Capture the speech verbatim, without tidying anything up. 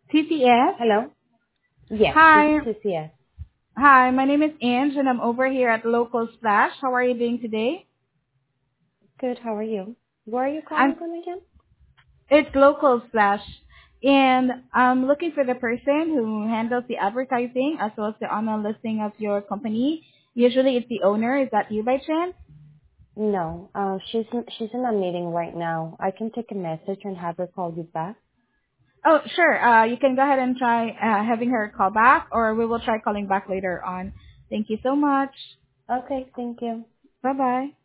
T C S? Hello? Yes, this is Hi. T C S. Hi, my name is Ange and I'm over here at Local Splash. How are you doing today? Good, how are you? Where are you calling I'm from again? It's Local Splash. And I'm looking for the person who handles the advertising as well as the online listing of your company. Usually it's the owner. Is that you by chance? No, uh, she's in, she's in a meeting right now. I can take a message and have her call you back. Oh, sure. Uh, you can go ahead and try uh, having her call back or we will try calling back later on. Thank you so much. Okay, thank you. Bye-bye.